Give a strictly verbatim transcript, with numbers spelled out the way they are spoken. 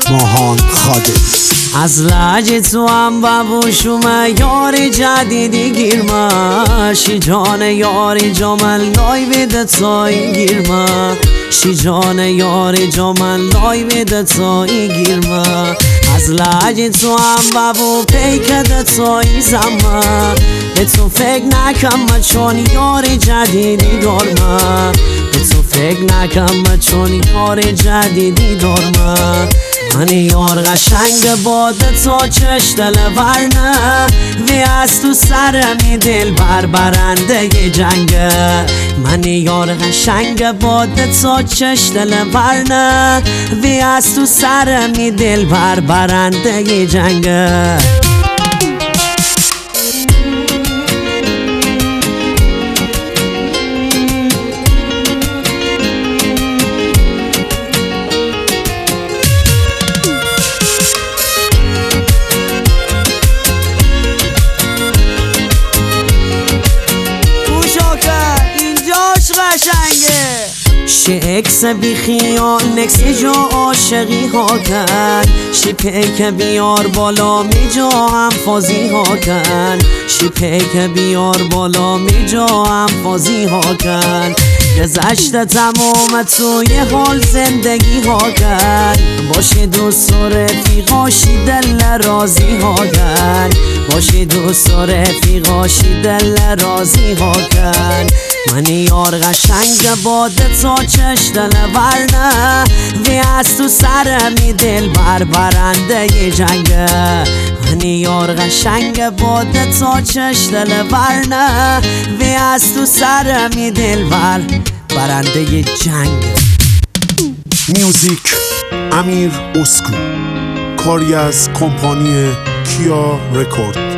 اصفهان خاده. از لحج تو هم ببوشومه یار جدیدی گیرمه، شی جان یاری جامل لای بده تایی گیرمه، شی جان یاری جامل لای بده تایی گیرمه. از لحج تو هم ببو پیکده تایی زمه، به تو فکر نکم چون یار جدیدی دارمه، به تو فکر نکم چون یار جدیدی دارمه. من یار قشنگ باده تا چش دل ورنه، وی از تو سرمی دل بر برنده جنگه. من یار قشنگ باده تا چش دل ورنه، وی از تو سرمی دل بر برنده جنگه. شی اکس بی خیال نکس جا عاشقی ها کن، شی پیک بیار بالا می جا هم فازی ها کن، شی پیک بیار بالا می جا هم فازی ها کن. گذشته تمام توی حال زندگی ها کن، باشی دوست و رفیقاشی دل رازی ها کن، باشی دوست و رفیقاشی دل رازی ها کن. من یار قشنگ باده تا چش دل ورنه، وی از تو سرمی دل بر برنده جنگه. من یار قشنگ باده تا چش دل ورنه، وی از تو سرمی دل بر برنده جنگه. میوزیک امیر اسکو، کاری از کمپانی کیا رکورد.